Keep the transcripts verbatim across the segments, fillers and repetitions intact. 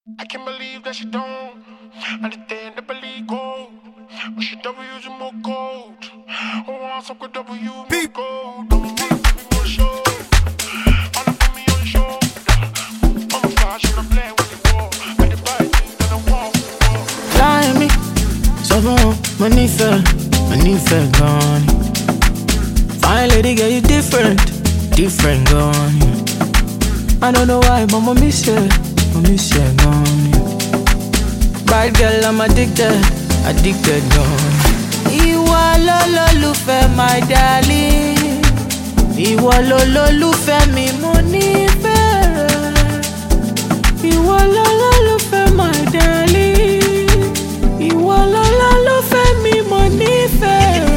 I can't believe that she don't understand the believe gold. But she W's and more gold. I want some good W more gold. Don't want to be more show. Wanna put me on the show. I'm a fashion, I'm playing with the wall. I can buy things that I want. Fly me, so bon, money fell, money fell gone. Fine lady, girl, you different, different gone. I don't know why, but I miss you. I miss you, gone. Bad girl, I'm addicted, addicted, gone. Ìwọ lolólùfẹ́, my darling. Ìwọ lolólùfẹ́ mi, mo nífẹ̀ẹ́ rẹ. Ìwọ lolólùfẹ́, my darling. Ìwọ lolólùfẹ́ mi, mo nífẹ̀ẹ́ rẹ.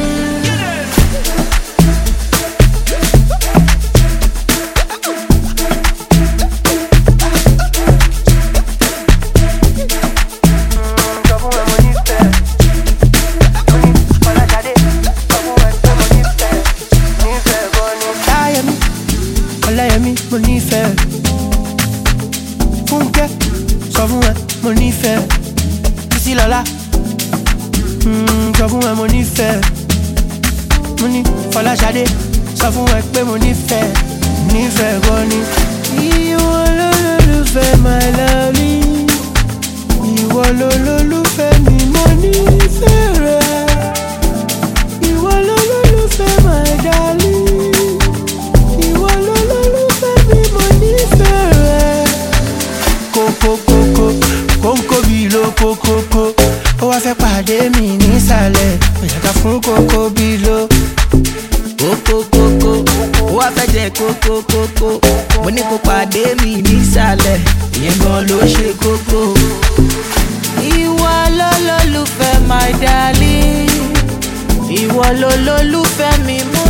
Mo nífẹ̀ẹ́ Fúnkẹ́ sọ fún ẹ mo nífẹ̀ẹ́ Títí lọ́lá sọ fún ẹ mo nífẹ̀ẹ́ mo ní Fọláṣadé sọ fún ẹ pé mo nífẹ̀ẹ́ nífẹ̀ẹ́ gan ni. Ìwọ lolólùfẹ́ my lovely, ìwọ lolólùfẹ́ mi mo nífẹ̀ẹ́ rẹ. Ìwọ lolólùfẹ́ my darling. Kókókókó, kónkó bí lo kókókó. Ó wá fẹ́ pàdé mi nísàlẹ̀, ó yàtọ̀ fún kókó bí lo. Kókókókó, ó wá fẹ́ jẹ kókókókó. Mo ní kó pàdé mi nísàlẹ̀, ìyẹn gan ló ṣe kókó. Ìwọ lolólùfẹ́ my darling, ìwọ lolólùfẹ́ mi mú.